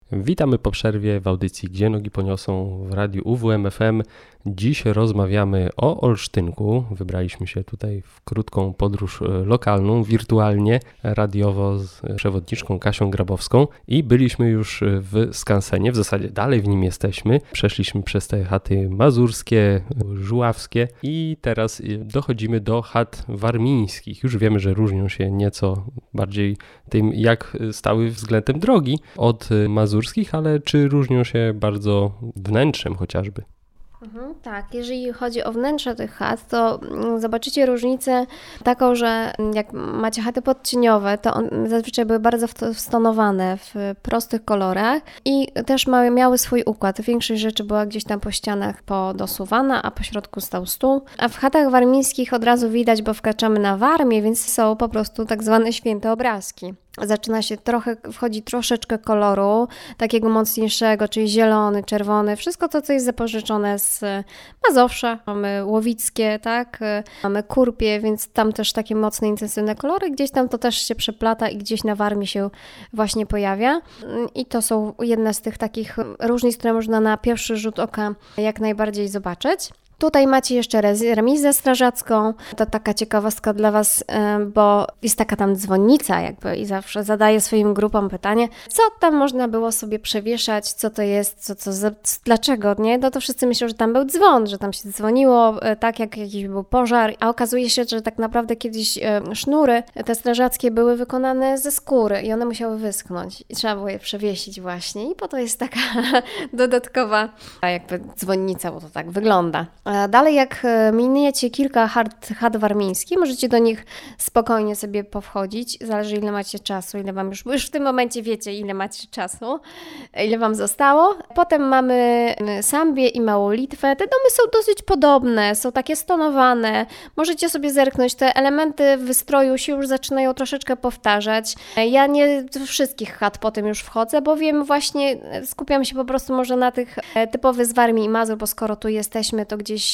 Witamy po przerwie w audycji Gdzie nogi poniosą w radiu UWM FM. Dziś rozmawiamy o Olsztynku. Wybraliśmy się tutaj w krótką podróż lokalną, wirtualnie, radiowo z przewodniczką Kasią Grabowską i byliśmy już w skansenie, w zasadzie dalej w nim jesteśmy. Przeszliśmy przez te chaty mazurskie, żuławskie i teraz dochodzimy do chat warmińskich. Już wiemy, że różnią się nieco bardziej tym, jak stały względem drogi od mazurskich, ale czy różnią się bardzo wnętrzem chociażby? Tak, jeżeli chodzi o wnętrze tych chat, to zobaczycie różnicę taką, że jak macie chaty podcieniowe, to one zazwyczaj były bardzo stonowane w prostych kolorach i też miały swój układ. Większość rzeczy była gdzieś tam po ścianach podosuwana, a po środku stał stół. A w chatach warmińskich od razu widać, bo wkraczamy na Warmię, więc są po prostu tak zwane święte obrazki. Wchodzi troszeczkę koloru, takiego mocniejszego, czyli zielony, czerwony, wszystko to, co jest zapożyczone z Mazowsza. Mamy łowickie, tak, mamy kurpie, więc tam też takie mocne, intensywne kolory, gdzieś tam to też się przeplata i gdzieś na Warmii się właśnie pojawia. I to są jedne z tych takich różnic, które można na pierwszy rzut oka jak najbardziej zobaczyć. Tutaj macie jeszcze remizę strażacką. To taka ciekawostka dla Was, bo jest taka tam dzwonnica jakby i zawsze zadaję swoim grupom pytanie, co tam można było sobie przewieszać, co to jest, dlaczego, nie? No to wszyscy myślą, że tam był dzwon, że tam się dzwoniło, tak jak jakiś był pożar, a okazuje się, że tak naprawdę kiedyś sznury te strażackie były wykonane ze skóry i one musiały wyschnąć i trzeba było je przewiesić właśnie i po to jest taka dodatkowa jakby dzwonnica, bo to tak wygląda. Dalej, jak miniecie kilka chat warmińskich, możecie do nich spokojnie sobie powchodzić. Zależy, ile macie czasu, ile Wam już w tym momencie wiecie, ile macie czasu, ile Wam zostało. Potem mamy Sambię i Małą Litwę. Te domy są dosyć podobne, są takie stonowane. Możecie sobie zerknąć, te elementy wystroju się już zaczynają troszeczkę powtarzać. Ja nie do wszystkich chat potem już wchodzę, bo wiem właśnie, skupiam się po prostu może na tych typowych z Warmii i Mazur, bo skoro tu jesteśmy, to gdzieś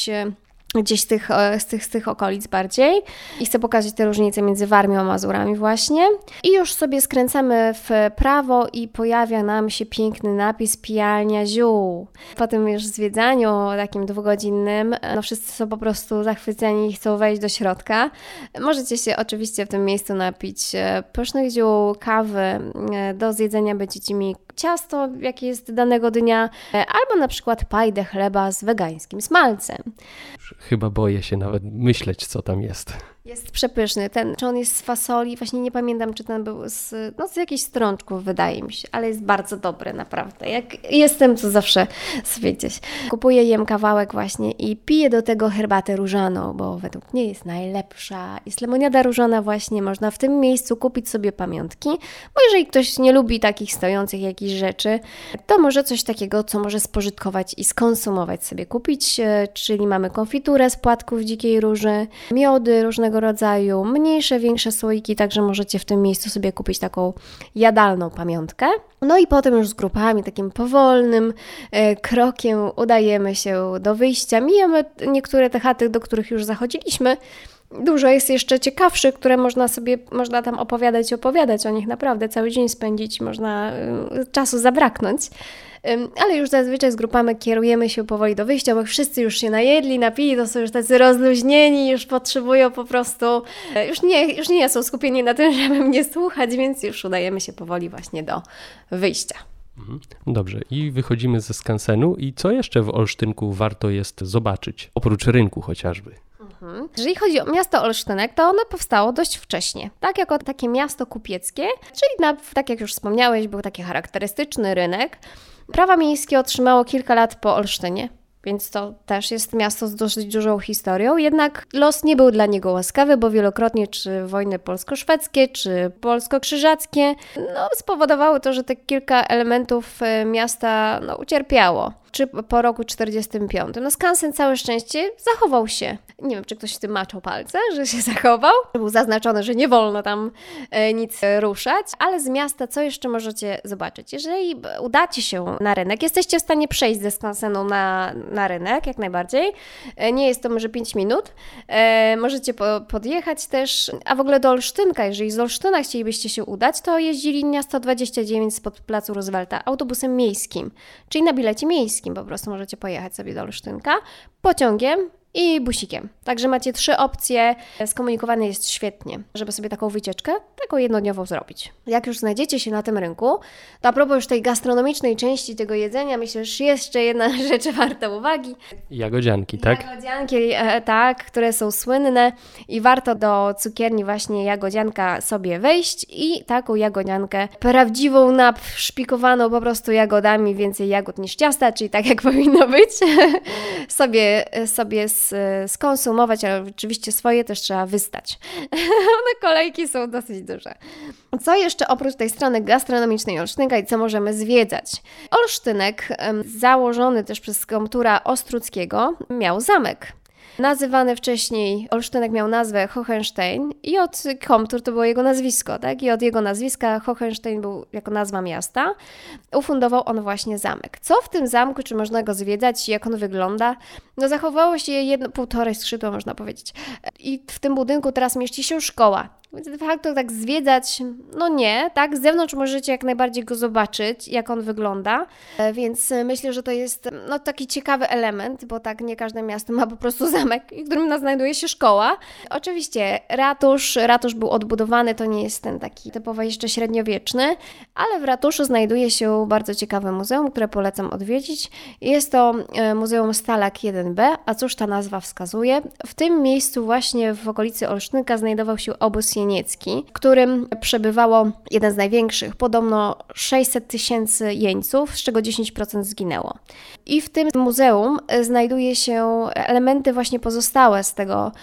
z tych okolic bardziej i chcę pokazać te różnice między Warmią a Mazurami właśnie. I już sobie skręcamy w prawo i pojawia nam się piękny napis Pijalnia Ziół. Po tym już zwiedzaniu takim 2-godzinnym, no wszyscy są po prostu zachwyceni i chcą wejść do środka. Możecie się oczywiście w tym miejscu napić pysznych ziół, kawy, do zjedzenia będziecie mieli ciasto, jakie jest danego dnia, albo na przykład pajdę chleba z wegańskim smalcem. Chyba boję się nawet myśleć, co tam jest. Jest przepyszny. Czy on jest z fasoli? Właśnie nie pamiętam, czy ten był z jakichś strączków, wydaje mi się, ale jest bardzo dobry, naprawdę. Jak jestem, to zawsze sobie gdzieś kupuję, jem kawałek właśnie i piję do tego herbatę różaną, bo według mnie jest najlepsza. Jest lemoniada różana właśnie, można w tym miejscu kupić sobie pamiątki, bo jeżeli ktoś nie lubi takich stojących jakichś rzeczy, to może coś takiego, co może spożytkować i skonsumować sobie kupić, czyli mamy konfiturę z płatków dzikiej róży, miody różnego rodzaju, mniejsze, większe słoiki, także możecie w tym miejscu sobie kupić taką jadalną pamiątkę. No i potem już z grupami, takim powolnym krokiem udajemy się do wyjścia. Mijamy niektóre te chaty, do których już zachodziliśmy. Dużo jest jeszcze ciekawszych, które można tam opowiadać o nich, naprawdę cały dzień spędzić, można czasu zabraknąć. Ale już zazwyczaj z grupami kierujemy się powoli do wyjścia, bo wszyscy już się najedli, napili, to są już tacy rozluźnieni, już potrzebują po prostu, już nie są skupieni na tym, żeby mnie słuchać, więc już udajemy się powoli właśnie do wyjścia. Dobrze, i wychodzimy ze skansenu i co jeszcze w Olsztynku warto jest zobaczyć, oprócz rynku chociażby? Jeżeli chodzi o miasto Olsztynek, to ono powstało dość wcześnie, tak jako takie miasto kupieckie, czyli tak jak już wspomniałeś, był taki charakterystyczny rynek. Prawa miejskie otrzymało kilka lat po Olsztynie, więc to też jest miasto z dosyć dużą historią, jednak los nie był dla niego łaskawy, bo wielokrotnie czy wojny polsko-szwedzkie, czy polsko-krzyżackie spowodowały to, że te kilka elementów miasta ucierpiało. czy po roku 45. No skansen całe szczęście zachował się. Nie wiem, czy ktoś w tym maczał palce, że się zachował. Był zaznaczony, że nie wolno tam nic ruszać, ale z miasta co jeszcze możecie zobaczyć? Jeżeli udacie się na rynek, jesteście w stanie przejść ze skansenu na rynek, jak najbardziej. Nie jest to może 5 minut. Możecie podjechać też, a w ogóle do Olsztynka, jeżeli z Olsztyna chcielibyście się udać, to jeździ linia 129 spod placu Roosevelta autobusem miejskim, czyli na bilecie miejskim po prostu możecie pojechać sobie do Olsztynka, pociągiem i busikiem. Także macie 3 opcje, skomunikowane jest świetnie, żeby sobie taką wycieczkę, taką jednodniową zrobić. Jak już znajdziecie się na tym rynku, to a propos już tej gastronomicznej części tego jedzenia, myślę, że jeszcze jedna rzecz warta uwagi. Jagodzianki, tak? Jagodzianki, tak, które są słynne i warto do cukierni właśnie Jagodzianka sobie wejść i taką jagodziankę prawdziwą, szpikowaną po prostu jagodami, więcej jagód niż ciasta, czyli tak jak powinno być, sobie skonsumować, ale oczywiście swoje też trzeba wystać. One kolejki są dosyć duże. Co jeszcze oprócz tej strony gastronomicznej Olsztynka i co możemy zwiedzać? Olsztynek, założony też przez komtura Ostruckiego, miał zamek. Nazywany wcześniej, Olsztynek miał nazwę Hohenstein i od komtur to było jego nazwisko, tak? I od jego nazwiska Hohenstein był jako nazwa miasta. Ufundował on właśnie zamek. Co w tym zamku, czy można go zwiedzać, jak on wygląda? No zachowało się półtorej skrzydła, można powiedzieć. I w tym budynku teraz mieści się szkoła. Więc de facto tak zwiedzać, no nie, tak? Z zewnątrz możecie jak najbardziej go zobaczyć, jak on wygląda, więc myślę, że to jest no, taki ciekawy element, bo tak nie każde miasto ma po prostu zamek, w którym znajduje się szkoła. Oczywiście ratusz był odbudowany, to nie jest ten taki typowo jeszcze średniowieczny, ale w ratuszu znajduje się bardzo ciekawe muzeum, które polecam odwiedzić. Jest to Muzeum Stalag 1B, a cóż ta nazwa wskazuje? W tym miejscu właśnie w okolicy Olsztynka znajdował się obóz jeniecki, w którym przebywało jeden z największych, podobno 600 000 jeńców, z czego 10% zginęło. I w tym muzeum znajduje się elementy właśnie pozostałe z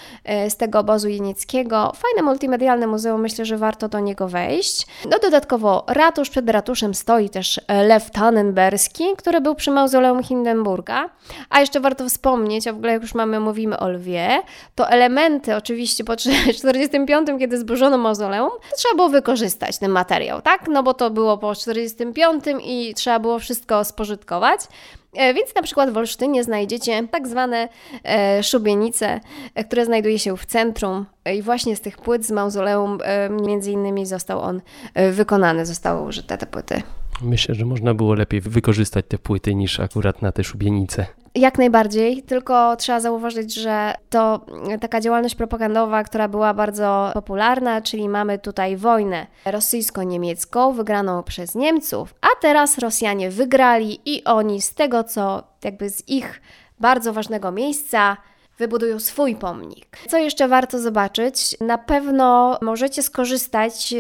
tego obozu jenieckiego. Fajne multimedialne muzeum, myślę, że warto do niego wejść. No dodatkowo przed ratuszem stoi też Lew Tannenberski, który był przy mauzoleum Hindenburga. A jeszcze warto wspomnieć, a w ogóle jak już mówimy o lwie, to elementy oczywiście po 1945, kiedy zburzono mauzoleum, to trzeba było wykorzystać ten materiał, tak? No bo to było po 1945 i trzeba było wszystko spożytkować. Więc na przykład w Olsztynie znajdziecie tak zwane szubienice, które znajduje się w centrum i właśnie z tych płyt z mauzoleum między innymi został on wykonany, zostały użyte te płyty. Myślę, że można było lepiej wykorzystać te płyty niż akurat na te szubienice. Jak najbardziej, tylko trzeba zauważyć, że to taka działalność propagandowa, która była bardzo popularna, czyli mamy tutaj wojnę rosyjsko-niemiecką wygraną przez Niemców, a teraz Rosjanie wygrali i oni z tego, co jakby z ich bardzo ważnego miejsca wybudują swój pomnik. Co jeszcze warto zobaczyć? Na pewno możecie skorzystać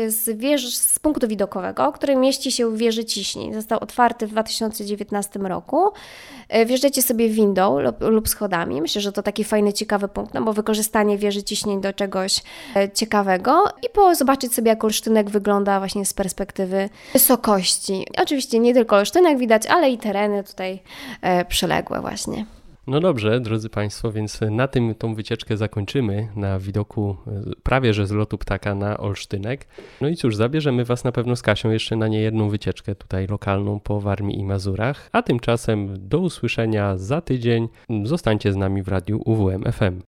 z punktu widokowego, który mieści się w wieży Ciśnień. Został otwarty w 2019 roku. Wjeżdżacie sobie windą lub schodami. Myślę, że to taki fajny, ciekawy punkt, no bo wykorzystanie wieży Ciśnień do czegoś ciekawego i zobaczyć sobie, jak Olsztynek wygląda właśnie z perspektywy wysokości. Oczywiście nie tylko Olsztynek widać, ale i tereny tutaj przyległe właśnie. No dobrze, drodzy Państwo, więc na tym tą wycieczkę zakończymy, na widoku prawie że z lotu ptaka na Olsztynek. No i cóż, zabierzemy Was na pewno z Kasią jeszcze na niejedną wycieczkę tutaj lokalną po Warmii i Mazurach, a tymczasem do usłyszenia za tydzień. Zostańcie z nami w radiu UWM FM.